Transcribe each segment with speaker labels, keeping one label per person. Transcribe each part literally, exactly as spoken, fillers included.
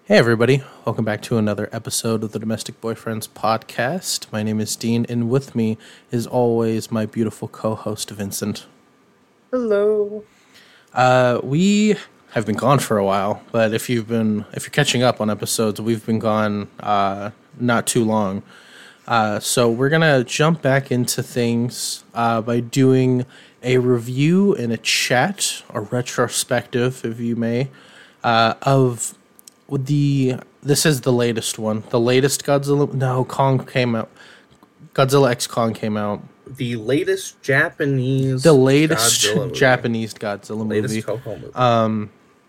Speaker 1: Hey, everybody. Welcome back to another episode of the Domestic Boyfriends podcast. My name is Dean, and with me is always my beautiful co-host, Vincent.
Speaker 2: Hello.
Speaker 1: Uh, we have been gone for a while, but if you've been, if you're catching up on episodes, we've been gone uh, not too long. Uh, so we're going to jump back into things uh, by doing a review and a chat, a retrospective, if you may, uh, of the this is the latest one. The latest Godzilla no Kong came out. Godzilla X Kong came out.
Speaker 2: The latest Japanese
Speaker 1: The latest
Speaker 2: Godzilla movie.
Speaker 1: Japanese Godzilla
Speaker 2: latest
Speaker 1: movie.
Speaker 2: Toho movie.
Speaker 1: Um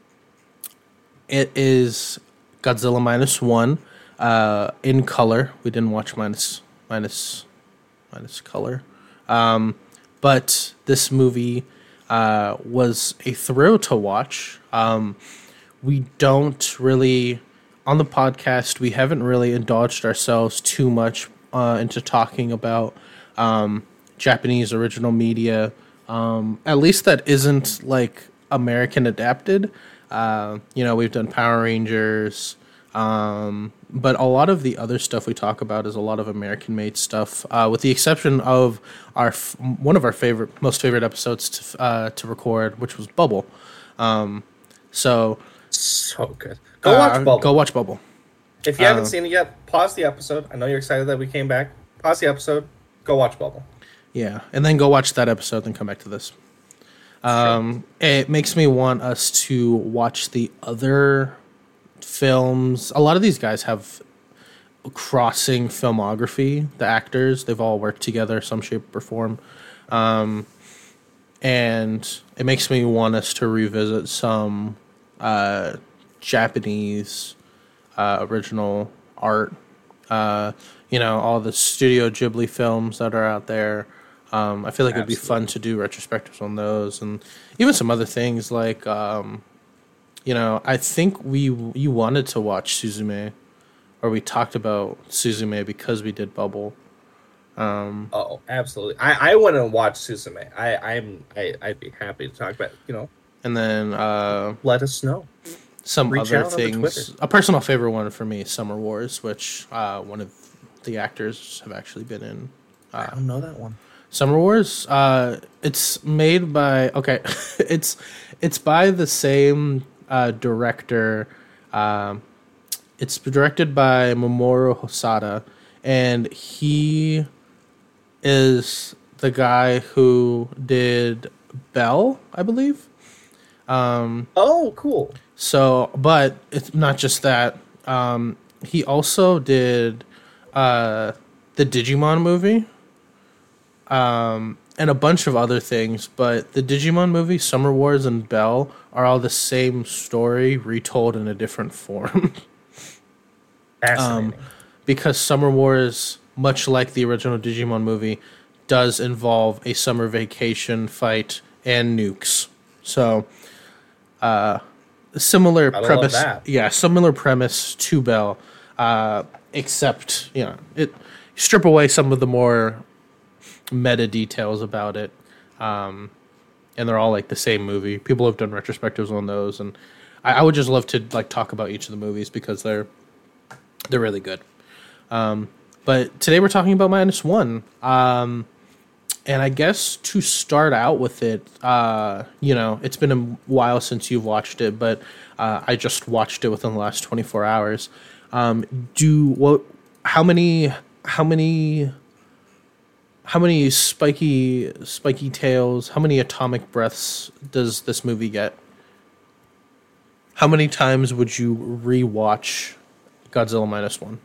Speaker 1: it is Godzilla minus one uh in color. We didn't watch minus minus minus color. Um but this movie uh was a thrill to watch. Um We don't really, on the podcast, we haven't really indulged ourselves too much uh, into talking about um, Japanese original media, um, at least that isn't like American adapted. Uh, you know, we've done Power Rangers, um, but a lot of the other stuff we talk about is a lot of American-made stuff, uh, with the exception of our f- one of our favorite, most favorite episodes to uh, to record, which was Bubble. Um, so.
Speaker 2: So good. Go watch
Speaker 1: Uh,
Speaker 2: Bubble.
Speaker 1: Go watch Bubble.
Speaker 2: If you haven't
Speaker 1: uh,
Speaker 2: seen it yet, pause the episode. I know you're excited that we came back. Pause the episode. Go watch Bubble.
Speaker 1: Yeah, and then go watch that episode, then come back to this. Um, it makes me want us to watch the other films. A lot of these guys have crossing filmography. The actors, they've all worked together, some shape or form. Um, and it makes me want us to revisit some uh, Japanese uh, original art. Uh, you know, all the Studio Ghibli films that are out there. Um, I feel like it'd be fun to do retrospectives on those, and even some other things like, um, you know, I think we you wanted to watch Suzume, or we talked about Suzume because we did Bubble. Um,
Speaker 2: oh, absolutely. I, I want to watch Suzume. I I'm I, I'd be happy to talk about it, you know.
Speaker 1: and then uh,
Speaker 2: Let us know.
Speaker 1: some
Speaker 2: Reach
Speaker 1: other
Speaker 2: out on the
Speaker 1: things.
Speaker 2: Twitter.
Speaker 1: A personal favorite one for me, Summer Wars, which uh, one of the actors have actually been in.
Speaker 2: I
Speaker 1: Uh,
Speaker 2: don't know that one.
Speaker 1: Summer Wars. Uh, it's made by okay. it's it's by the same uh, director. Um, it's directed by Mamoru Hosoda, and he is the guy who did Belle, I believe. Um,
Speaker 2: Oh, cool.
Speaker 1: so, but it's not just that. Um, he also did uh, the Digimon movie, um, and a bunch of other things. But the Digimon movie, Summer Wars, and Belle are all the same story retold in a different form.
Speaker 2: Fascinating.
Speaker 1: um, because Summer Wars, much like the original Digimon movie, does involve a summer vacation fight and nukes. So, uh, similar
Speaker 2: Gotta love
Speaker 1: premise.
Speaker 2: that.
Speaker 1: Yeah, similar premise to Belle, uh, except you know it strip away some of the more meta details about it, um, and they're all like the same movie. People have done retrospectives on those, and I, I would just love to like talk about each of the movies because they're they're really good. Um, but today we're talking about minus one. Um, and I guess to start out with it, uh, you know, it's been a while since you've watched it, but uh, I just watched it within the last twenty-four hours. Um, do what? How many? How many? How many spiky spiky tails? How many atomic breaths does this movie get? How many times would you rewatch Godzilla minus one?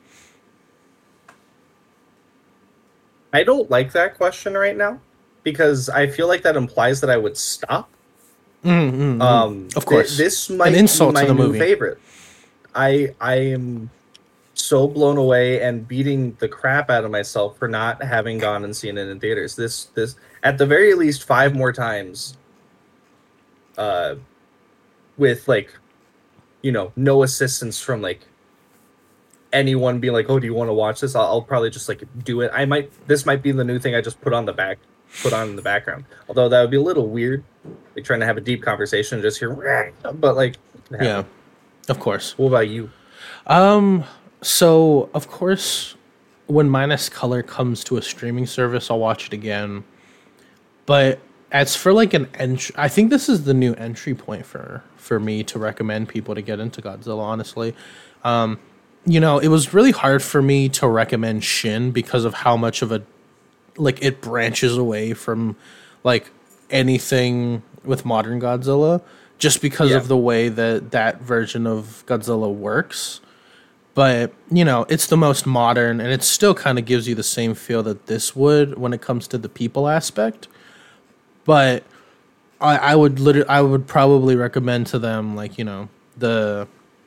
Speaker 2: I don't like that question right now because I feel like that implies that I would stop.
Speaker 1: Mm, mm, mm.
Speaker 2: Um,
Speaker 1: Of course.
Speaker 2: thi- this might
Speaker 1: An insult
Speaker 2: be my
Speaker 1: to the
Speaker 2: new
Speaker 1: movie.
Speaker 2: favorite. I I am so blown away and beating the crap out of myself for not having gone and seen it in theaters. This this at the very least five more times. Uh, with like, you know, no assistance from like anyone being like, "Oh, do you want to watch this?" I'll, I'll probably just like do it. I might. This might be the new thing I just put on the back, put on in the background. Although that would be a little weird, like trying to have a deep conversation and just hear. But like,
Speaker 1: Yeah. Of course.
Speaker 2: What about you?
Speaker 1: Um, so of course, when Minus Color comes to a streaming service, I'll watch it again. But as for like an entry, I think this is the new entry point for for me to recommend people to get into Godzilla. Honestly, um, you know, it was really hard for me to recommend Shin because of how much of a like it branches away from like anything with modern Godzilla, just because
Speaker 2: Yeah.
Speaker 1: of the way that that version of Godzilla works. But, you know, it's the most modern, and it still kind of gives you the same feel that this would when it comes to the people aspect. But I, I would literally, I would probably recommend to them, like, you know, the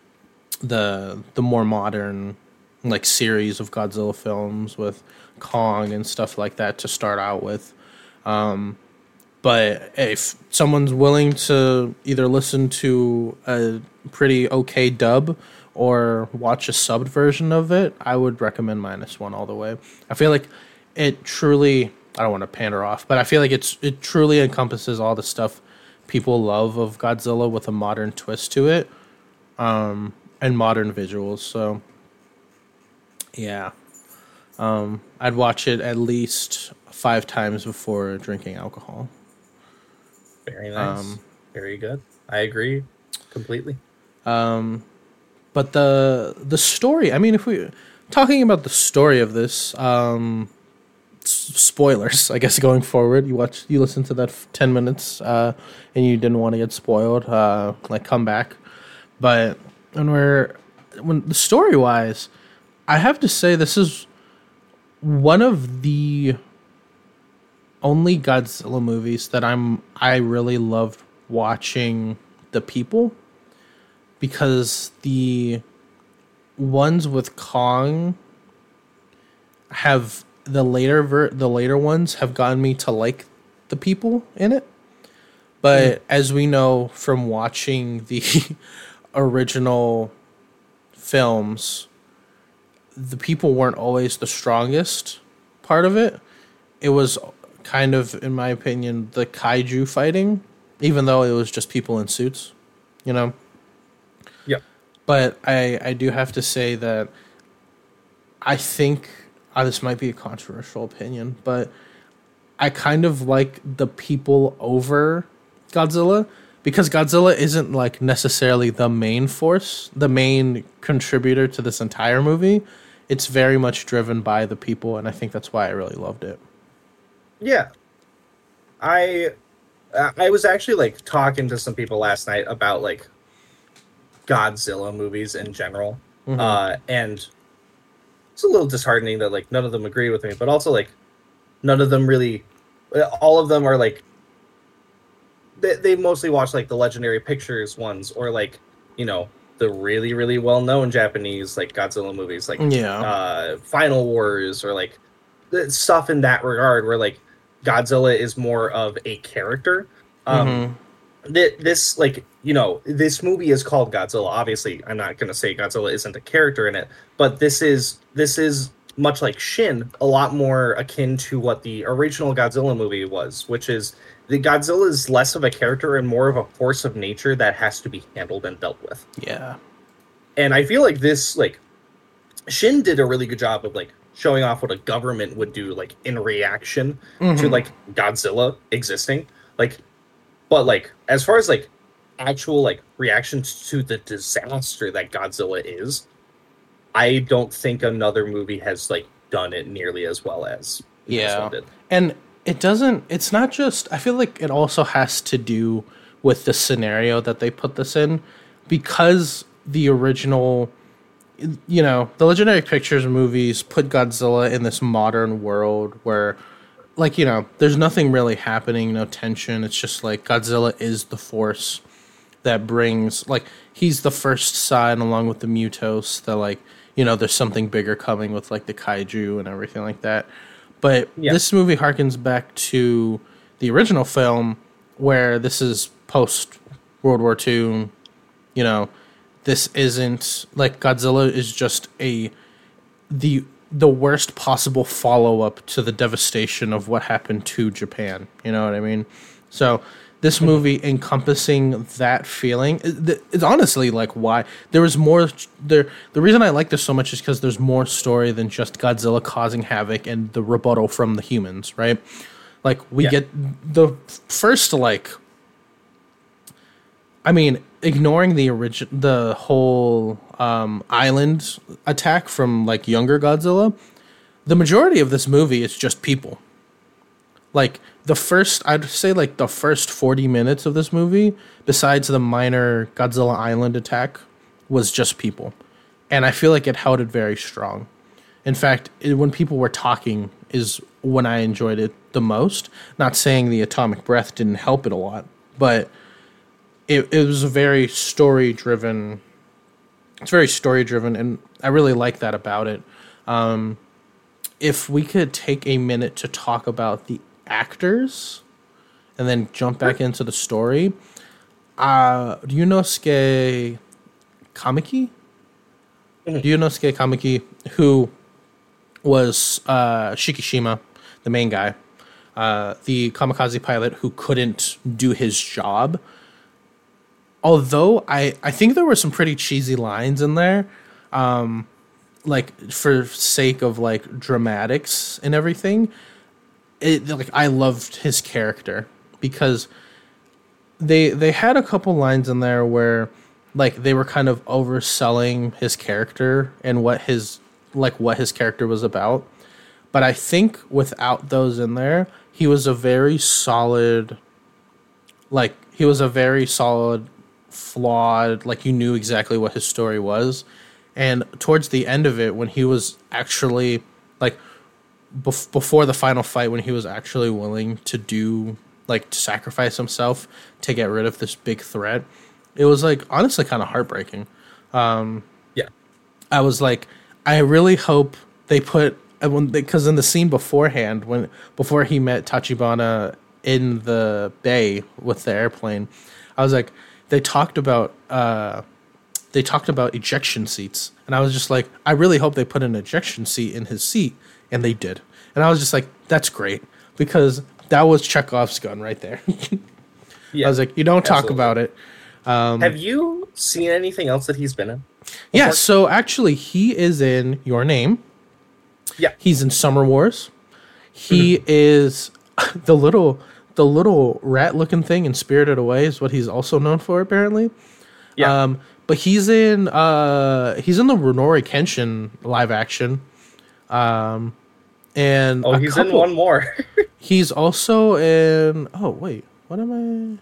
Speaker 1: the the more modern like series of Godzilla films with Kong and stuff like that to start out with. Um, but if someone's willing to either listen to a pretty okay dub or watch a subbed version of it, I would recommend Minus One all the way. I feel like it truly, I don't want to pander off, but I feel like it's it truly encompasses all the stuff people love of Godzilla with a modern twist to it, um, and modern visuals. So, yeah, um, I'd watch it at least five times before drinking alcohol.
Speaker 2: Very nice.
Speaker 1: Um,
Speaker 2: Very good. I agree completely.
Speaker 1: Um, but the the story. I mean, if we talking about the story of this, um, s- spoilers. I guess going forward, you watch, you listen to that f- ten minutes, uh, and you didn't want to get spoiled. Uh, like come back. But when we're when the story wise, I have to say this is one of the only Godzilla movies that I'm I really loved watching the people, because the ones with Kong have the later ver- the later ones have gotten me to like the people in it. But mm. as we know from watching the original films, the people weren't always the strongest part of it. It was kind of, in my opinion, the kaiju fighting, even though it was just people in suits, you know?
Speaker 2: Yeah.
Speaker 1: But I, I do have to say that I think, uh, this might be a controversial opinion, but I kind of like the people over Godzilla, because Godzilla isn't like necessarily the main force, the main contributor to this entire movie. It's very much driven by the people, and I think that's why I really loved it.
Speaker 2: Yeah. I I was actually like talking to some people last night about like Godzilla movies in general. Mm-hmm. Uh, and it's a little disheartening that like none of them agree with me, but also like none of them really, all of them are like, they, they mostly watch like the Legendary Pictures ones, or like, you know, the really, really well-known Japanese like Godzilla movies, like
Speaker 1: yeah.
Speaker 2: uh, Final Wars, or like stuff in that regard, where like Godzilla is more of a character. Um, mm-hmm. th- this like, you know, this movie is called Godzilla. Obviously, I'm not going to say Godzilla isn't a character in it, but this is this is much like Shin, a lot more akin to what the original Godzilla movie was, which is the Godzilla is less of a character and more of a force of nature that has to be handled and dealt with.
Speaker 1: Yeah.
Speaker 2: And I feel like this, like, Shin did a really good job of, like, showing off what a government would do, like, in reaction mm-hmm. to, like, Godzilla existing. Like, but, like, as far as, like, actual, like, reactions to the disaster that Godzilla is, I don't think another movie has, like, done it nearly as well as
Speaker 1: yeah.
Speaker 2: this one did.
Speaker 1: And it doesn't, it's not just, I feel like it also has to do with the scenario that they put this in, because the original, you know, the Legendary Pictures movies put Godzilla in this modern world where, like, you know, there's nothing really happening, no tension. It's just like Godzilla is the force that brings, like, he's the first sign along with the Mutos that, like, you know, there's something bigger coming with, like, the kaiju and everything like that. But yeah. This movie harkens back to the original film, where this is post World War Two. You know, this isn't like Godzilla is just a the the worst possible follow up to the devastation of what happened to Japan. You know what I mean? So this movie encompassing that feeling, it, it's honestly like why there was more there. The reason I like this so much is because there's more story than just Godzilla causing havoc and the rebuttal from the humans, right? Like we
Speaker 2: Yeah.
Speaker 1: get the first like. I mean, ignoring the origin, the whole um, island attack from like younger Godzilla, the majority of this movie is just people. Like the first, I'd say like the first forty minutes of this movie, besides the minor Godzilla Island attack, was just people, and I feel like it held it very strong. In fact, it, when people were talking, is when I enjoyed it the most. Not saying the atomic breath didn't help it a lot, but. It, it was a very story driven. It's very story driven, and I really like that about it. Um, if we could take a minute to talk about the actors, and then jump back into the story. Uh, Ryunosuke Kamiki,
Speaker 2: Mm-hmm.
Speaker 1: Ryunosuke Kamiki, who was uh, Shikishima, the main guy, uh, the kamikaze pilot who couldn't do his job. Although I, I think there were some pretty cheesy lines in there, um, like for sake of like dramatics and everything. It like I loved his character because they they had a couple lines in there where like they were kind of overselling his character and what his like what his character was about. But I think without those in there, he was a very solid. Like he was a very solid. Flawed, like you knew exactly what his story was, and towards the end of it when he was actually like bef- before the final fight when he was actually willing to do like to sacrifice himself to get rid of this big threat, it was like honestly kind of heartbreaking. um
Speaker 2: Yeah.
Speaker 1: I was like, I really hope they put because in the scene beforehand when before he met Tachibana in the bay with the airplane, I was like, they talked about uh, they talked about ejection seats, and I was just like, I really hope they put an ejection seat in his seat, and they did, and I was just like, that's great because that was Chekhov's gun right there.
Speaker 2: Yeah.
Speaker 1: I was like, you don't talk
Speaker 2: Absolutely.
Speaker 1: about it.
Speaker 2: Have you seen anything else that he's been in?
Speaker 1: Yeah,
Speaker 2: before?
Speaker 1: so actually, he is in Your Name.
Speaker 2: Yeah.
Speaker 1: He's in Summer Wars. He mm-hmm. is the little. The little rat-looking thing in Spirited Away is what he's also known for, apparently.
Speaker 2: Yeah.
Speaker 1: Um, but he's in uh, he's in the Rurouni Kenshin live action. Um, and
Speaker 2: oh, he's couple, in one more.
Speaker 1: He's also in. Oh wait, what am I?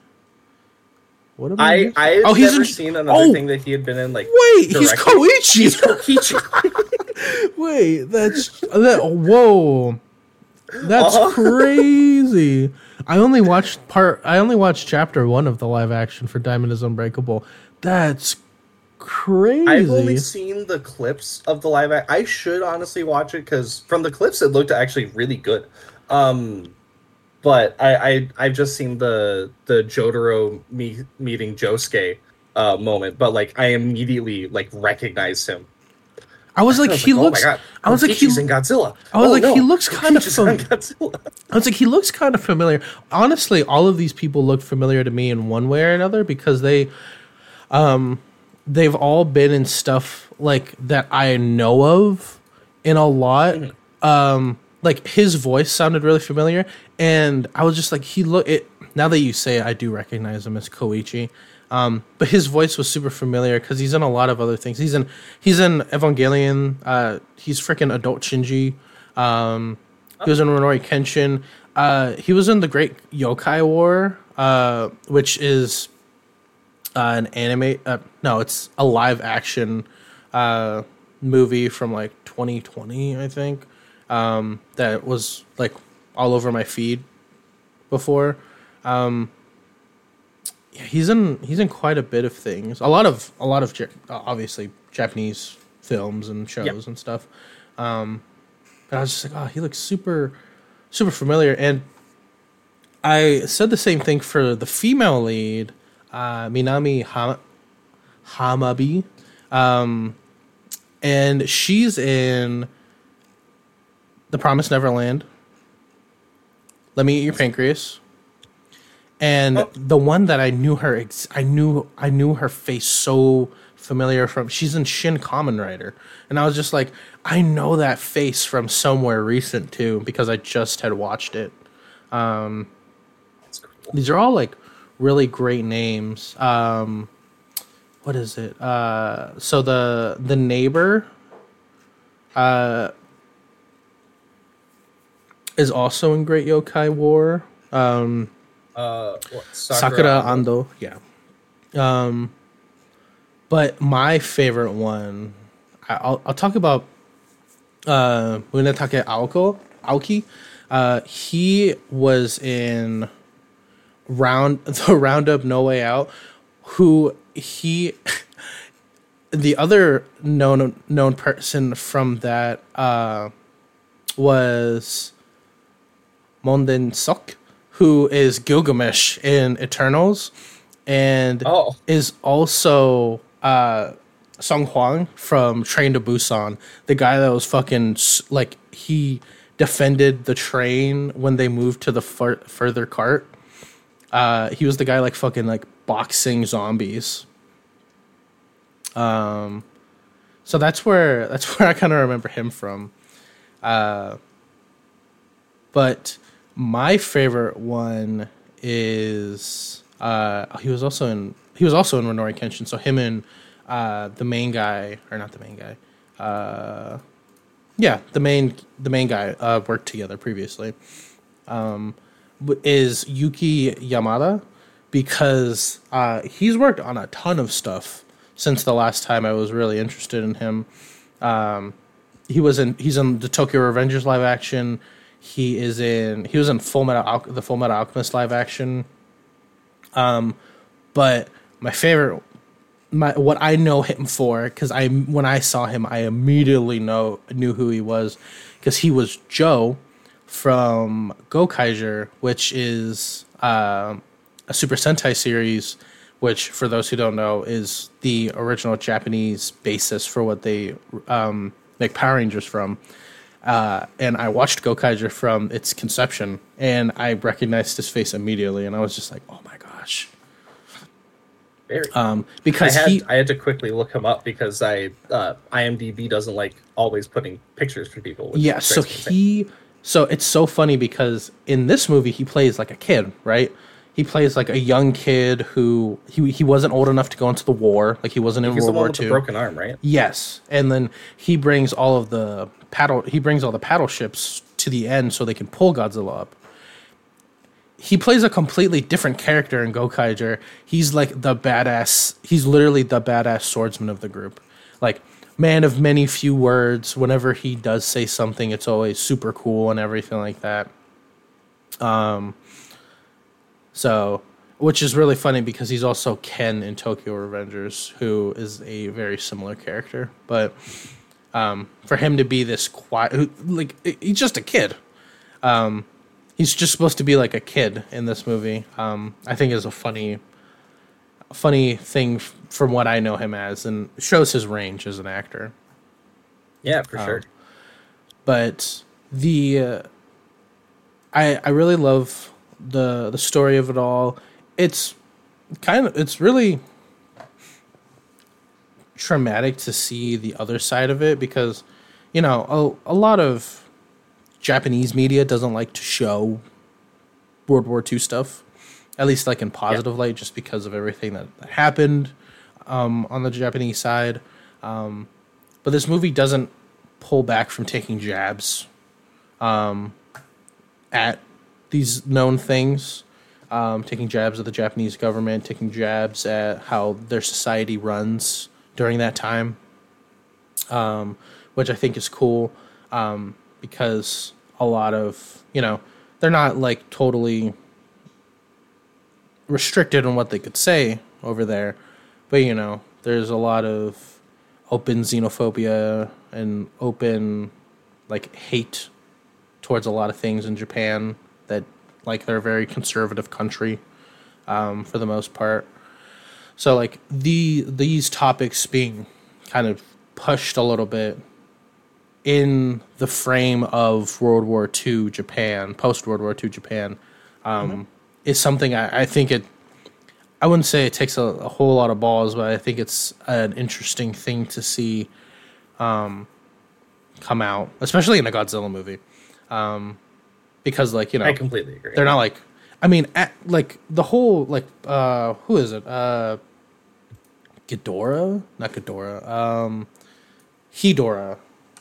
Speaker 1: What am I?
Speaker 2: I I've
Speaker 1: oh, he's
Speaker 2: never
Speaker 1: in,
Speaker 2: seen another
Speaker 1: oh,
Speaker 2: thing that he had been in. Like
Speaker 1: wait,
Speaker 2: directly.
Speaker 1: he's Koichi.
Speaker 2: He's Koichi.
Speaker 1: Wait, that's that. Whoa. That's uh-huh. crazy. I only watched part. I only watched chapter one of the live action for Diamond is Unbreakable. That's crazy.
Speaker 2: I've only seen the clips of the live. Act- I should honestly watch it because from the clips it looked actually really good. Um, but I, I I've just seen the the Jotaro me- meeting Josuke uh, moment. But like I immediately like recognized him.
Speaker 1: I was like, I was he like, looks. Oh I was like, he's
Speaker 2: in Godzilla.
Speaker 1: I was
Speaker 2: oh,
Speaker 1: like,
Speaker 2: no.
Speaker 1: he looks kind of.
Speaker 2: Fam- Godzilla.
Speaker 1: I was like, he looks kind of familiar. Honestly, all of these people look familiar to me in one way or another because they, um, they've all been in stuff like that I know of in a lot. Mm-hmm. Um, like his voice sounded really familiar, and I was just like, he look it. Now that you say it, I do recognize him as Koichi. Um, but his voice was super familiar because he's in a lot of other things. He's in he's in Evangelion. Uh, he's freaking Adult Shinji. Um, oh. He was in Rurouni Kenshin. Uh, he was in the Great Yokai War, uh, which is uh, an anime. Uh, no, it's a live action uh, movie from like twenty twenty, I think. Um, that was like all over my feed before. Um, Yeah, he's in he's in quite a bit of things. A lot of a lot of obviously Japanese films and shows yep. and stuff. Um, but I was just like, oh, he looks super super familiar. And I said the same thing for the female lead, uh, Minami Ham- Hamabi, um, and she's in The Promised Neverland, Let Me Eat Your Pancreas, And
Speaker 2: Oh.
Speaker 1: the one that I knew her, ex- I knew, I knew her face so familiar from. She's in Shin Kamen Rider, and I was just like, I know that face from somewhere recent too because I just had watched it. Um,
Speaker 2: That's cool.
Speaker 1: these are all like really great names. Um, what is it? Uh, so the the neighbor, uh, is also in Great Yokai War. Um,
Speaker 2: Uh, what,
Speaker 1: Sakura Ando, yeah. Um, but my favorite one, I- I'll I'll talk about uh, Munetake Aoko Aoki. Uh, he was in round the Roundup No Way Out. Who he, the other known known person from that uh, was Monden Sok, who is Gilgamesh in Eternals, and
Speaker 2: Oh.
Speaker 1: is also uh, Song Huang from Train to Busan, the guy that was fucking s- like he defended the train when they moved to the fur- further cart. Uh, he was the guy like fucking like boxing zombies. Um, so that's where that's where I kind of remember him from. Uh, but my favorite one is uh, he was also in he was also in Rurouni Kenshin. So him and uh, the main guy, or not the main guy, uh, yeah, the main the main guy uh, worked together previously. Um, w- is Yuki Yamada, because uh, he's worked on a ton of stuff since the last time I was really interested in him. Um, he was in he's in the Tokyo Revengers live action. He is in he was in Full Metal Al- the Full Metal Alchemist live action. Um, but my favorite, my what I know him for, because I when I saw him, I immediately know knew who he was, because he was Joe from Gokaiger, which is um a Super Sentai series, which for those who don't know is the original Japanese basis for what they um, make Power Rangers from. Uh, and I watched Gokaiger from its conception, and I recognized his face immediately, and I was just like, "Oh my gosh!"
Speaker 2: Very.
Speaker 1: Um,
Speaker 2: I
Speaker 1: because
Speaker 2: had
Speaker 1: he,
Speaker 2: I had to quickly look him up because I uh, IMDb doesn't like always putting pictures for people. Which
Speaker 1: yeah. So
Speaker 2: drives me insane.
Speaker 1: he, so it's so funny because in this movie he plays like a kid, right? He plays like a young kid who he he wasn't old enough to go into the war, like he wasn't in
Speaker 2: He's the
Speaker 1: World
Speaker 2: one
Speaker 1: War
Speaker 2: with the
Speaker 1: Two.
Speaker 2: broken arm, right?
Speaker 1: Yes, and then he brings all of the paddle. He brings all the paddle ships to the end so they can pull Godzilla up. He plays a completely different character in Gokaiger. He's like the badass. He's literally the badass swordsman of the group. Like man of many few words. Whenever he does say something, it's always super cool and everything like that. Um. So, which is really funny because he's also Ken in Tokyo Revengers, who is a very similar character. But um, for him to be this quiet, who, like he's just a kid. Um, he's just supposed to be like a kid in this movie. Um, I think is a funny, funny thing f- from what I know him as, and shows his range as an actor.
Speaker 2: Yeah, for sure.
Speaker 1: But the uh, I I really love the the story of it all. It's kind of it's really traumatic to see the other side of it because, you know, a, a lot of Japanese media doesn't like to show World War Two stuff, at least like in positive light, just because of everything that, that happened um, on the Japanese side. Um, but this movie doesn't pull back from taking jabs um, at these known things, um, taking jabs at the Japanese government, taking jabs at how their society runs during that time, um, which I think is cool um, because a lot of, you know, they're not like totally restricted on what they could say over there, but, you know, there's a lot of open xenophobia and open like hate towards a lot of things in Japan that like they're a very conservative country um, for the most part. So like the these topics being kind of pushed a little bit in the frame of World War Two Japan, post World War Two Japan, um, mm-hmm. is something I, I think it. I wouldn't say it takes a, a whole lot of balls, but I think it's an interesting thing to see um, come out, especially in a Godzilla movie, um, because like you know,
Speaker 2: I completely agree.
Speaker 1: They're not like, I mean, at, like the whole like uh, who is it? Uh, Ghidorah, not Ghidorah. Um, Hedorah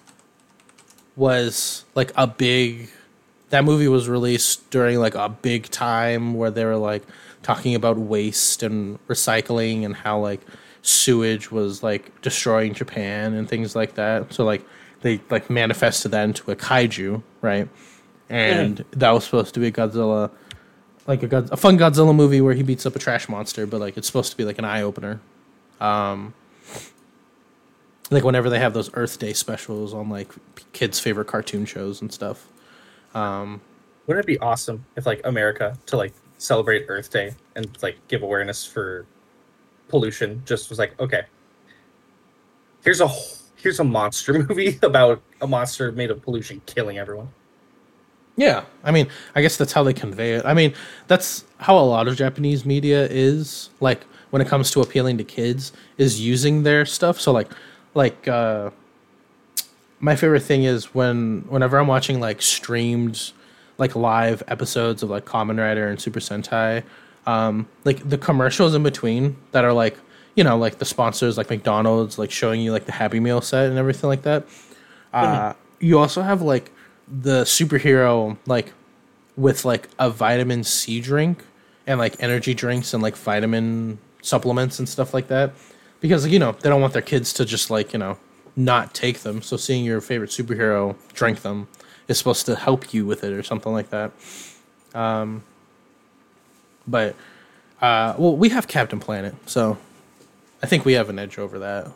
Speaker 1: was like a big. That movie was released during like a big time where they were like talking about waste and recycling and how like sewage was like destroying Japan and things like that. So like they like manifested that into a kaiju, right? And mm. that was supposed to be Godzilla, like a, God, a fun Godzilla movie where he beats up a trash monster, but like it's supposed to be like an eye opener. Um, like whenever they have those Earth Day specials on like kids' favorite cartoon shows and stuff. Um,
Speaker 2: Wouldn't it be awesome if like America to like celebrate Earth Day and like give awareness for pollution just was like, okay, here's a here's a monster movie about a monster made of pollution killing everyone.
Speaker 1: Yeah, I mean, I guess that's how they convey it. I mean, that's how a lot of Japanese media is, like when it comes to appealing to kids, is using their stuff. So like like uh my favorite thing is when whenever I'm watching like streamed like live episodes of like Kamen Rider and Super Sentai, um, like the commercials in between that are like, you know, like the sponsors like McDonald's like showing you like the Happy Meal set and everything like that. Uh, mm-hmm. You also have like the superhero like with like a vitamin C drink and like energy drinks and like vitamin supplements and stuff like that, because you know they don't want their kids to just like you know not take them. So seeing your favorite superhero drink them is supposed to help you with it or something like that. Um, but, uh, well, we have Captain Planet, so I think we have an edge over that.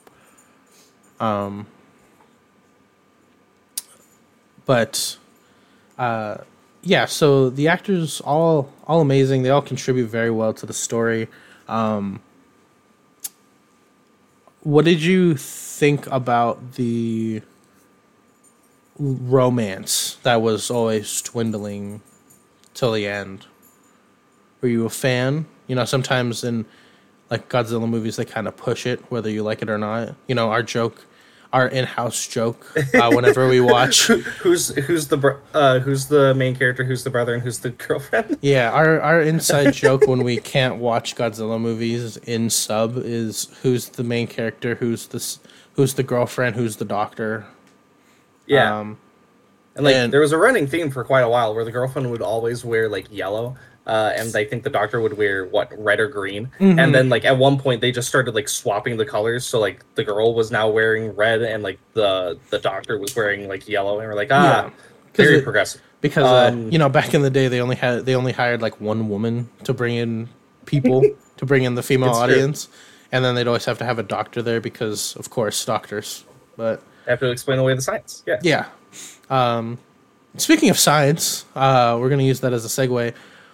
Speaker 1: Um, but, uh, yeah, so the actors all, all amazing. They all contribute very well to the story. Um, what did you think about the romance that was always dwindling till the end? Were you a fan? You know, sometimes in like Godzilla movies, they kind of push it, whether you like it or not. You know, our joke, our in-house joke, uh, whenever we watch,
Speaker 2: who's who's the bro- uh, who's the main character, who's the brother, and who's the girlfriend.
Speaker 1: Yeah, our our inside joke when we can't watch Godzilla movies in sub is who's the main character, who's the who's the girlfriend, who's the doctor.
Speaker 2: Yeah, um, and like and, there was a running theme for quite a while where the girlfriend would always wear like yellow. Uh, and I think the doctor would wear what, red or green. Mm-hmm. And then like at one point they just started like swapping the colors. So like the girl was now wearing red and like the the doctor was wearing like yellow. And we're like, ah, yeah, very it, progressive.
Speaker 1: Because um, uh, you know, back in the day they only had they only hired like one woman to bring in people to bring in the female audience, true. And then they'd always have to have a doctor there because of course doctors. But
Speaker 2: they have to explain away the science. Yeah.
Speaker 1: Yeah. Um, speaking of science, uh, we're gonna use that as a segue.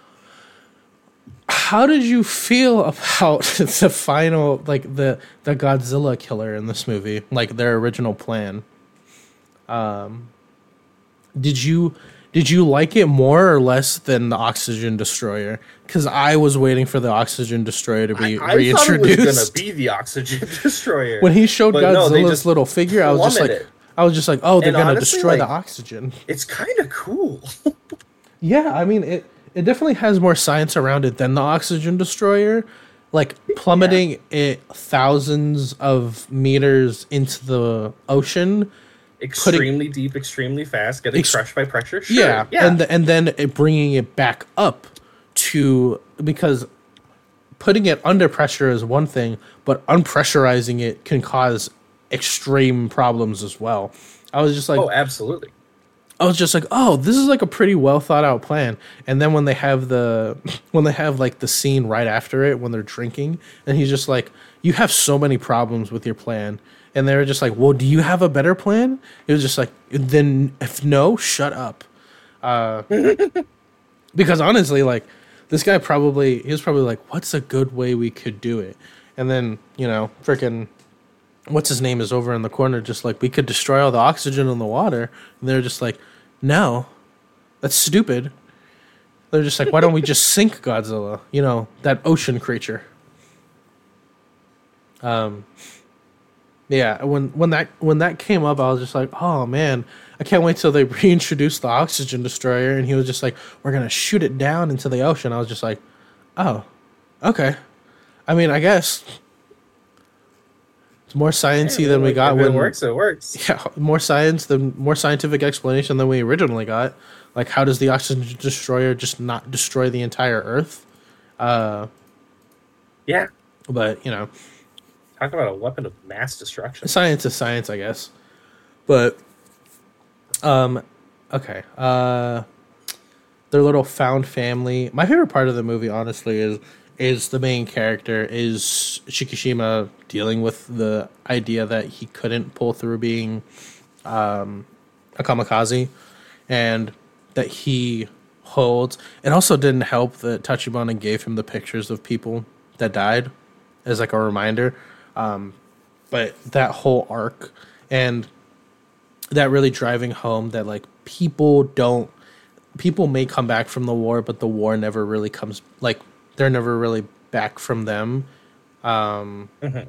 Speaker 1: How did you feel about the final, like the the Godzilla killer in this movie, like their original plan? Um, did you did you like it more or less than the Oxygen Destroyer? Because I was waiting for the Oxygen Destroyer to be
Speaker 2: I, I
Speaker 1: reintroduced.
Speaker 2: thought it was gonna be the Oxygen Destroyer
Speaker 1: when he showed but Godzilla's no, little figure. I was just like, it. I was just like, oh, they're and gonna honestly, destroy like, the oxygen.
Speaker 2: It's kind of cool.
Speaker 1: Yeah, I mean it. It definitely has more science around it than the Oxygen Destroyer, like plummeting yeah. it thousands of meters into the ocean,
Speaker 2: extremely putting, deep, extremely fast, getting ex- crushed by pressure. Sure.
Speaker 1: Yeah, yeah, and the, and then it bringing it back up to because putting it under pressure is one thing, but unpressurizing it can cause extreme problems as well. I was just like,
Speaker 2: oh, absolutely.
Speaker 1: I was just like, oh, this is like a pretty well thought out plan. And then when they have the, when they have like the scene right after it, when they're drinking, and he's just like, you have so many problems with your plan. And they're just like, well, do you have a better plan? It was just like, then if no, shut up. Uh, because honestly, like this guy probably, he was probably like, what's a good way we could do it? And then, you know, freaking, what's his name is over in the corner, just like, we could destroy all the oxygen in the water. And they're just like, no, that's stupid. They're just like, why don't we just sink Godzilla? You know, that ocean creature. Um, yeah. When when that when that came up, I was just like, oh man, I can't wait till they reintroduce the oxygen destroyer. And he was just like, we're gonna shoot it down into the ocean. I was just like, oh, okay. I mean, I guess it's more sciencey
Speaker 2: Yeah,
Speaker 1: than we
Speaker 2: like,
Speaker 1: got.
Speaker 2: if
Speaker 1: When
Speaker 2: it works, it works.
Speaker 1: Yeah, more science than more scientific explanation than we originally got. Like, how does the oxygen destroyer just not destroy the entire Earth? Uh,
Speaker 2: Yeah.
Speaker 1: but you know,
Speaker 2: Talk about a weapon of mass destruction.
Speaker 1: science is science, I guess. But um, okay. Uh, their little found family. My favorite part of the movie, honestly, is is the main character is Shikishima dealing with the idea that he couldn't pull through being um, a kamikaze, and that he holds. It also didn't help that Tachibana gave him the pictures of people that died as like a reminder. Um, but that whole arc and that really driving home that like people don't people may come back from the war, but the war never really comes, like they're never really back from them. Um,
Speaker 2: Mm-hmm.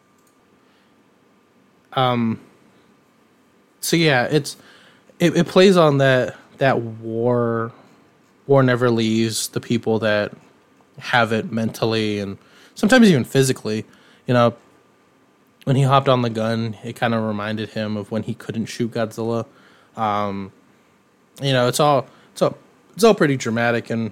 Speaker 1: um, so yeah, it's it, it plays on that that war war never leaves the people that have it mentally and sometimes even physically. You know, when he hopped on the gun, it kind of reminded him of when he couldn't shoot Godzilla. Um, you know, it's all it's all it's all pretty dramatic, and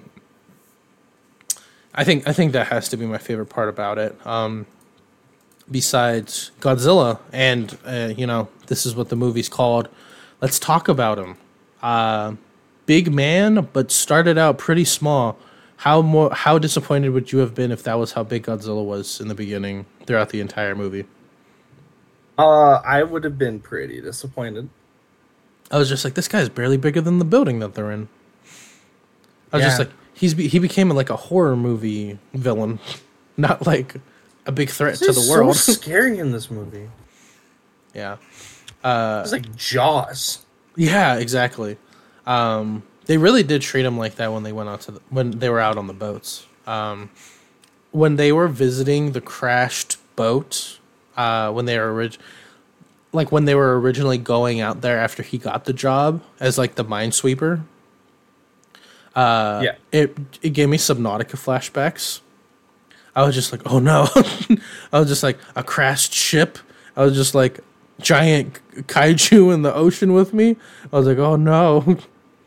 Speaker 1: I think I think that has to be my favorite part about it. Um, besides Godzilla, and uh, you know, this is what the movie's called. Let's talk about him. Uh, big man, but started out pretty small. How more? How disappointed would you have been if that was how big Godzilla was in the beginning, throughout the entire movie?
Speaker 2: Uh, I would have been pretty disappointed.
Speaker 1: I was just like, this guy's barely bigger than the building that they're in. I was
Speaker 2: Yeah.
Speaker 1: just like, he's be- he became like a horror movie villain, not like a big threat to
Speaker 2: This
Speaker 1: the
Speaker 2: is
Speaker 1: world.
Speaker 2: so scary in this movie.
Speaker 1: Yeah,
Speaker 2: It's like Jaws.
Speaker 1: yeah, exactly. Um, they really did treat him like that when they went out to the, when they were out on the boats. Um, when they were visiting the crashed boat, uh, when they were orig- like when they were originally going out there after he got the job as like the minesweeper. Uh,
Speaker 2: Yeah.
Speaker 1: it it gave me Subnautica flashbacks. I was just like, oh no. I was just like a crashed ship. I was just like giant kaiju in the ocean with me. I was like, oh no.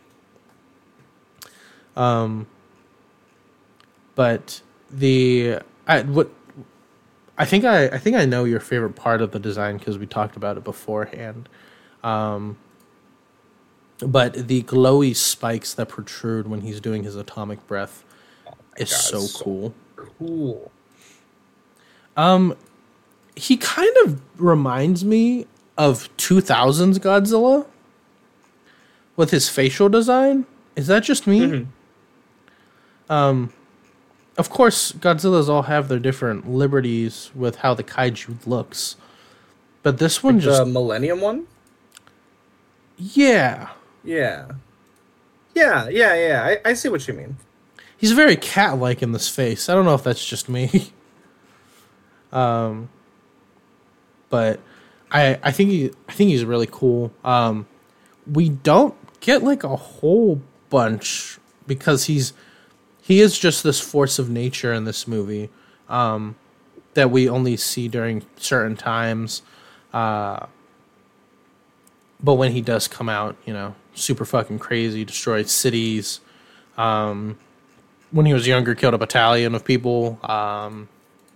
Speaker 1: um, but the I what I think I I think I know your favorite part of the design because we talked about it beforehand. Um, but the glowy spikes that protrude when he's doing his atomic breath is
Speaker 2: God,
Speaker 1: so
Speaker 2: so
Speaker 1: cool.
Speaker 2: Cool.
Speaker 1: Um, he kind of reminds me of two thousands Godzilla with his facial design. Is that just me?
Speaker 2: Mm-hmm.
Speaker 1: Um, of course, Godzillas all have their different liberties with how the kaiju looks, but this one
Speaker 2: Like
Speaker 1: just
Speaker 2: the Millennium one?
Speaker 1: yeah,
Speaker 2: Yeah. Yeah, yeah, yeah. I, I see what you mean.
Speaker 1: he's very cat-like in this face. I don't know if that's just me. um, but I I think he I think he's really cool. Um, we don't get like a whole bunch because he's he is just this force of nature in this movie um, that we only see during certain times. Uh, but when he does come out, you know, super fucking crazy, destroyed cities. Um, when he was younger, killed a battalion of people. Um,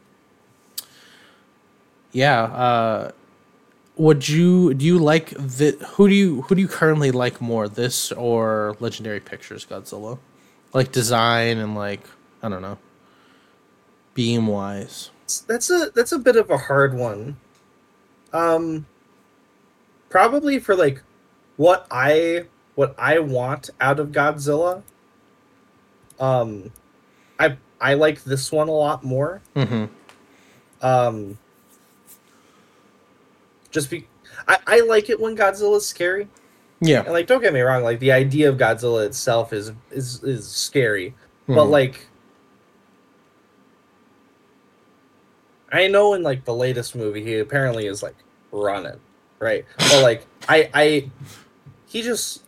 Speaker 1: yeah. Uh, would you do you like the who do you who do you currently like more, this or Legendary Pictures Godzilla? Like design and like I don't know, beam wise.
Speaker 2: That's a that's a bit of a hard one. Um probably for like what I what I want out of Godzilla. Um I I like this one a lot more.
Speaker 1: Mm-hmm.
Speaker 2: Um just be I, I like it when Godzilla's scary,
Speaker 1: Yeah.
Speaker 2: And like, don't get me wrong, like the idea of Godzilla itself is is is scary,
Speaker 1: Mm-hmm.
Speaker 2: but like, I know in like the latest movie, he apparently is like running, right? But like, I I he just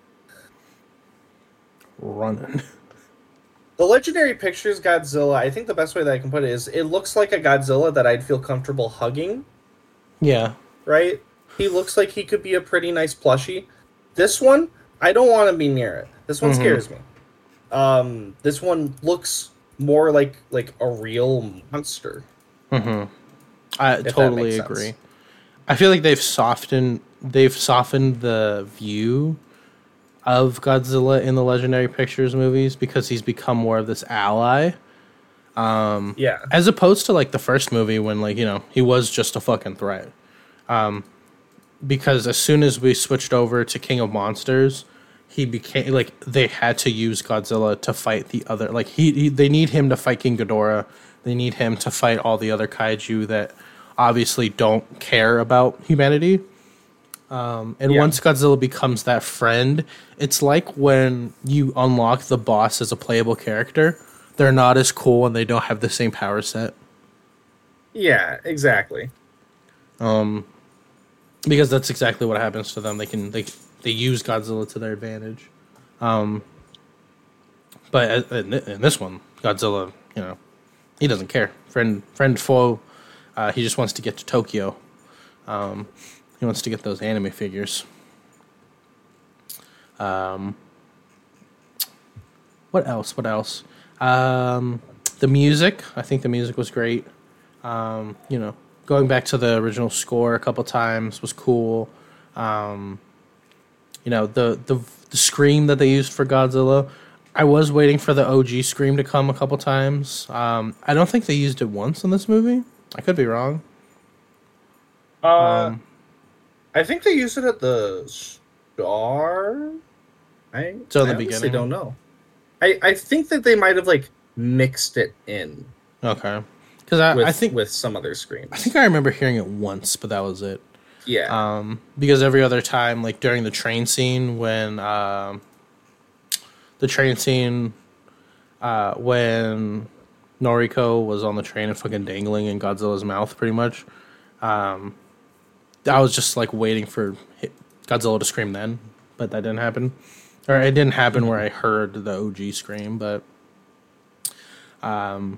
Speaker 1: running.
Speaker 2: the Legendary Pictures Godzilla. I think the best way that I can put it is, it looks like a Godzilla that I'd feel comfortable hugging.
Speaker 1: Yeah.
Speaker 2: Right? He looks like he could be a pretty nice plushie. This one, I don't want to be near it. This one
Speaker 1: Mm-hmm.
Speaker 2: scares me. Um, this one looks more like like a real monster.
Speaker 1: Mm-hmm. I
Speaker 2: If that
Speaker 1: totally
Speaker 2: makes
Speaker 1: agree.
Speaker 2: sense.
Speaker 1: I feel like they've softened they've softened the view of Godzilla in the Legendary Pictures movies because he's become more of this ally. Um,
Speaker 2: Yeah.
Speaker 1: as opposed to like the first movie when, like, you know, he was just a fucking threat. Um, because as soon as we switched over to King of Monsters, he became like they had to use Godzilla to fight the other. Like he, he they need him to fight King Ghidorah. They need him to fight all the other kaiju that obviously don't care about humanity. Um, and
Speaker 2: Yeah.
Speaker 1: once Godzilla becomes that friend, it's like when you unlock the boss as a playable character. They're not as cool and they don't have the same power set.
Speaker 2: Yeah, exactly.
Speaker 1: Um, because that's exactly what happens to them. They can they they use Godzilla to their advantage. Um, but in, in this one, Godzilla, you know, he doesn't care. Friend, friend, foe. Uh, he just wants to get to Tokyo. Um, he wants to get those anime figures. Um, what else? What else? Um, the music. I think the music was great. Um, you know, going back to the original score a couple times was cool. Um, you know, the, the the scream that they used for Godzilla. I was waiting for the O G scream to come a couple times. Um, I don't think they used it once in this movie. I could be wrong.
Speaker 2: Uh,
Speaker 1: Um,
Speaker 2: I think they used it at the star. I,
Speaker 1: So in
Speaker 2: I
Speaker 1: the
Speaker 2: honestly
Speaker 1: beginning?
Speaker 2: don't know. I, I think that they might have like mixed it in
Speaker 1: okay, because I,
Speaker 2: with
Speaker 1: I think
Speaker 2: with some other screams.
Speaker 1: I think I remember hearing it once, but that was it.
Speaker 2: Yeah.
Speaker 1: Um, because every other time, like during the train scene, when um, the train scene, uh, when Noriko was on the train and fucking dangling in Godzilla's mouth, pretty much, um, I was just like waiting for hi- Godzilla to scream then, but that didn't happen, or it didn't happen where I heard the O G scream, but um,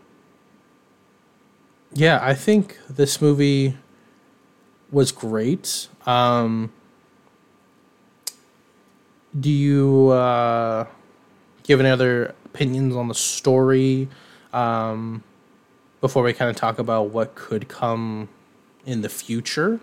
Speaker 1: yeah, I think this movie was great. Um, do you uh, do you have any other opinions on the story um, before we kind of talk about what could come in the future?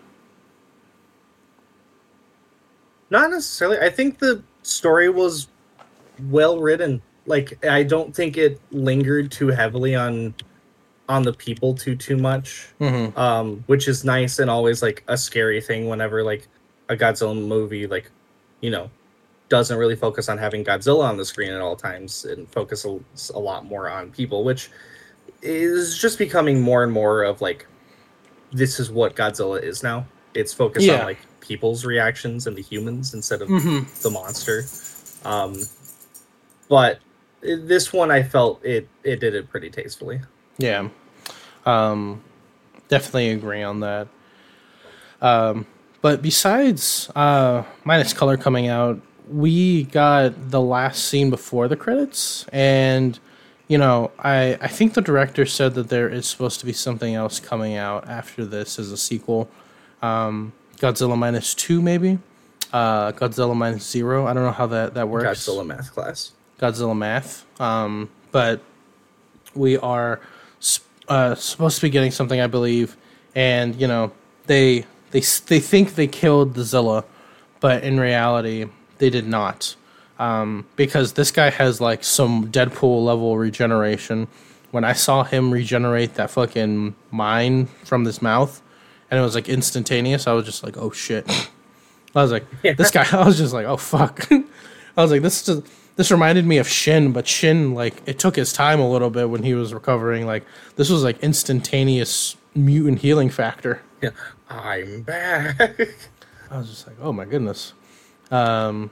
Speaker 2: Not necessarily. I think the story was well written. Like, I don't think it lingered too heavily on on the people too too much.
Speaker 1: Mm-hmm.
Speaker 2: Um, which is nice and always like a scary thing whenever like a Godzilla movie, like, you know, doesn't really focus on having Godzilla on the screen at all times and focus a, a lot more on people, which is just becoming more and more of like, this is what Godzilla is now. It's focused
Speaker 1: Yeah.
Speaker 2: on like people's reactions and the humans instead of
Speaker 1: Mm-hmm.
Speaker 2: the monster. Um, but i- this one, I felt it it did it pretty tastefully.
Speaker 1: Yeah. Um, definitely agree on that. Um, but besides uh, Minus Color coming out, we got the last scene before the credits. And, you know, I, I think the director said that there is supposed to be something else coming out after this as a sequel. Um, Godzilla Minus two, maybe? Uh, Godzilla Minus Zero. I don't know how that, that works.
Speaker 2: Godzilla math class.
Speaker 1: Godzilla Math. Um, but we are sp- uh, supposed to be getting something, I believe, and you know they they s- they think they killed the Zilla, but in reality they did not, um, because this guy has like some Deadpool level regeneration. When I saw him regenerate that fucking mine from his mouth, and it was like instantaneous, I was just like, oh shit. I was like,
Speaker 2: Yeah.
Speaker 1: this guy. I was just like, oh fuck. I was like, this is. This reminded me of Shin, but Shin, like, it took his time a little bit when he was recovering. Like, this was, like, instantaneous mutant healing factor.
Speaker 2: Yeah, I'm back.
Speaker 1: I was just like, oh, my goodness. Um,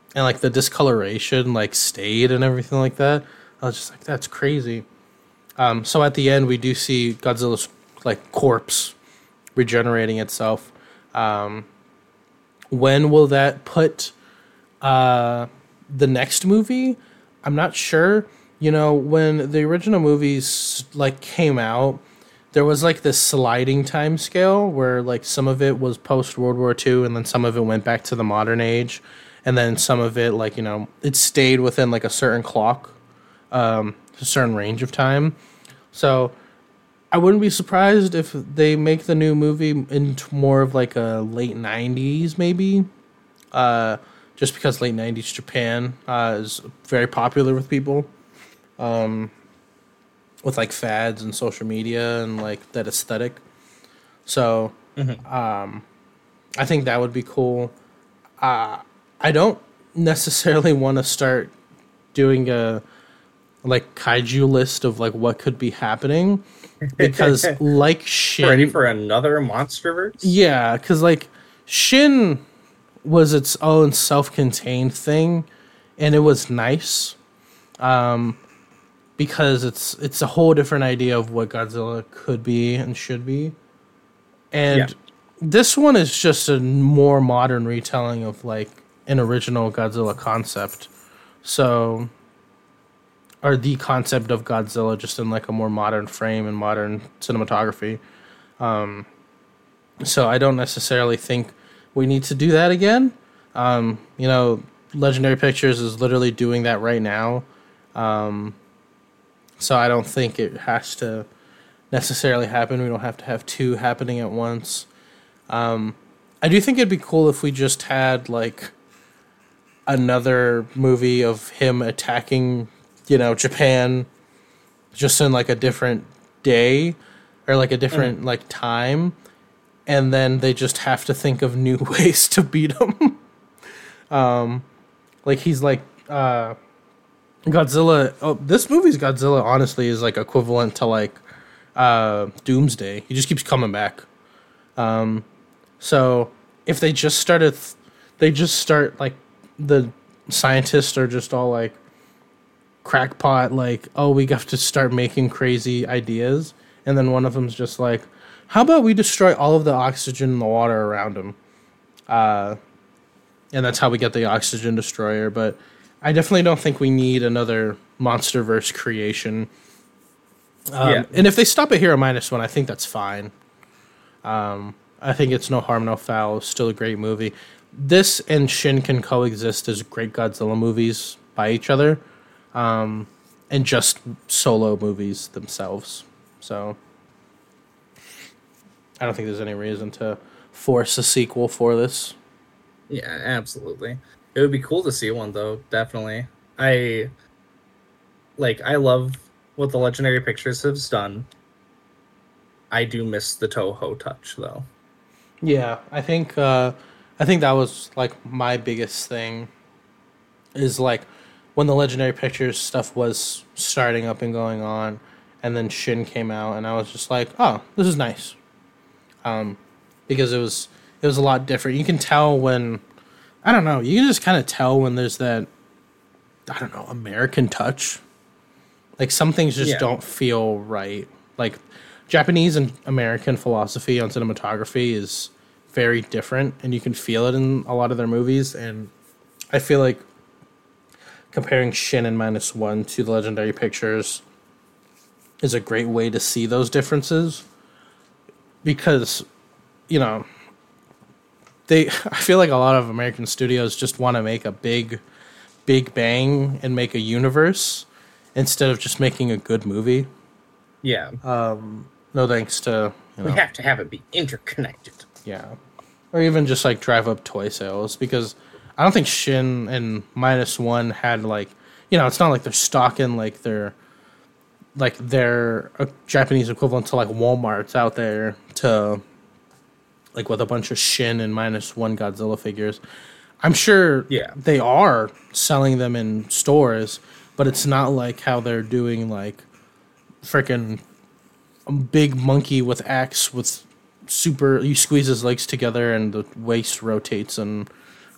Speaker 1: and like the discoloration like stayed and everything like that. I was just like, that's crazy. Um, so at the end, we do see Godzilla's like corpse regenerating itself. Um, when will that put uh, the next movie? I'm not sure. You know, when the original movies like came out, there was like this sliding time scale where like some of it was post World War Two, and then some of it went back to the modern age, and then some of it like you know it stayed within like a certain clock, um, a certain range of time. So I wouldn't be surprised if they make the new movie into more of like a late nineties, maybe. Uh, just because late nineties Japan uh, is very popular with people, um, with like fads and social media and like that aesthetic. So
Speaker 2: Mm-hmm.
Speaker 1: um, I think that would be cool. Uh, I don't necessarily want to start doing a like kaiju list of like what could be happening because like Shin,
Speaker 2: Ready for another MonsterVerse?
Speaker 1: yeah, because like Shin was its own self-contained thing, and it was nice, um, because it's it's a whole different idea of what Godzilla could be and should be, and
Speaker 2: Yeah.
Speaker 1: this one is just a more modern retelling of like an original Godzilla concept, so. Or the concept of Godzilla just in like a more modern frame and modern cinematography. Um, so I don't necessarily think we need to do that again. Um, you know, Legendary Pictures is literally doing that right now. Um, so I don't think it has to necessarily happen. We don't have to have two happening at once. Um, I do think it'd be cool if we just had like another movie of him attacking, you know, Japan just in like a different day or like a different mm. like time, and then they just have to think of new ways to beat him. um like he's like uh Godzilla. Oh, this movie's Godzilla honestly is like equivalent to like uh Doomsday. He just keeps coming back. Um so if they just started th- they just start like the scientists are just all like crackpot, like, oh, we have to start making crazy ideas, and then one of them's just like, how about we destroy all of the oxygen in the water around him, uh, and that's how we get the oxygen destroyer. But I definitely don't think we need another MonsterVerse creation. Um, yeah. And if they stop at Hero Minus One, I think that's fine. Um, I think it's no harm, no foul. It's still a great movie. This and Shin can coexist as great Godzilla movies by each other. Um, and just solo movies themselves. So I don't think there's any reason to force a sequel for this.
Speaker 2: Yeah, absolutely. It would be cool to see one though, definitely. I like I love what the Legendary Pictures has done. I do miss the Toho touch though.
Speaker 1: Yeah, I think uh I think that was like my biggest thing is like when the Legendary Pictures stuff was starting up and going on, and then Shin came out, and I was just like, oh, this is nice. Um, because it was it was a lot different. You can tell when, I don't know, you can just kind of tell when there's that, I don't know, American touch. Like some things just yeah. don't feel right. Like Japanese and American philosophy on cinematography is very different, and you can feel it in a lot of their movies, and I feel like comparing Shin and Minus One to the Legendary Pictures is a great way to see those differences, because, you know, they. I feel like a lot of American studios just want to make a big, big bang and make a universe instead of just making a good movie.
Speaker 2: Yeah.
Speaker 1: Um. No thanks to, you know,
Speaker 2: we have to have it be interconnected.
Speaker 1: Yeah, or even just like drive up toy sales, because I don't think Shin and Minus One had like, you know, it's not like they're stocking like their like their uh, Japanese equivalent to like Walmart's out there to like with a bunch of Shin and Minus One Godzilla figures. I'm sure
Speaker 2: yeah.
Speaker 1: they are selling them in stores, but it's not like how they're doing like freaking a big monkey with axe with super, you squeeze his legs together and the waist rotates and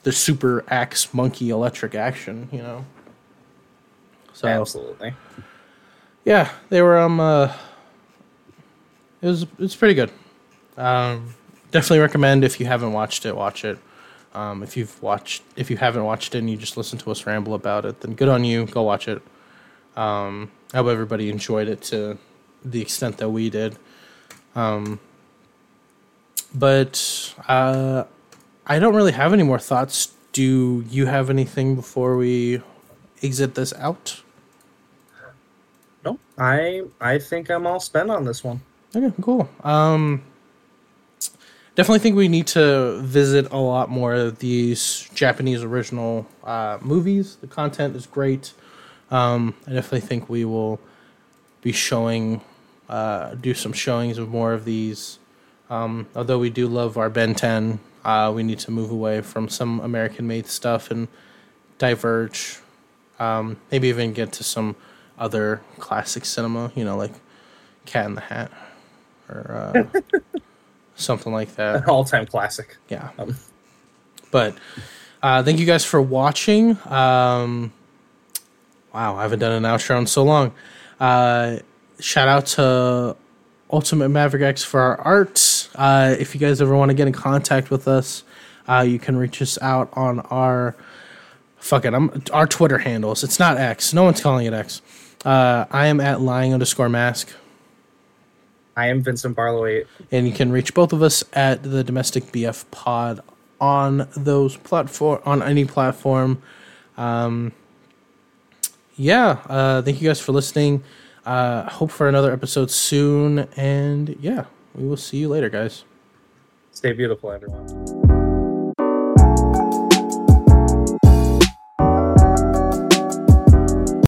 Speaker 1: the super axe monkey electric action, you know. So
Speaker 2: absolutely,
Speaker 1: yeah, they were um. Uh, it was it's pretty good. Um, definitely recommend if you haven't watched it, watch it. Um, if you've watched, if you haven't watched it and you just listen to us ramble about it, then good on you. Go watch it. Um, I hope everybody enjoyed it to the extent that we did. Um, but uh, I don't really have any more thoughts. Do you have anything before we exit this out?
Speaker 2: No, I I think I'm all spent on this one.
Speaker 1: Okay, cool. Um, definitely think we need to visit a lot more of these Japanese original uh, movies. The content is great. Um, I definitely think we will be showing, uh, do some showings of more of these. Um, although we do love our Ben ten, uh, we need to move away from some American-made stuff and diverge. Um, maybe even get to some other classic cinema, you know, like Cat in the Hat or uh, something like that.
Speaker 2: An all-time classic.
Speaker 1: Yeah.
Speaker 2: Um,
Speaker 1: but uh, thank you guys for watching. Um, wow, I haven't done an outro in so long. Uh, shout out to Ultimate Maverick X for our art. Uh, if you guys ever want to get in contact with us, uh, you can reach us out on our fuck it, I'm our Twitter handles. It's not X. No one's calling it X. Uh, I am at lying underscore mask.
Speaker 2: I am Vincent Barlow eight.
Speaker 1: And you can reach both of us at the Domestic B F Pod on those platform on any platform. Um, yeah, uh, thank you guys for listening. Uh, hope for another episode soon, and yeah, we will see you later, guys.
Speaker 2: Stay beautiful, everyone.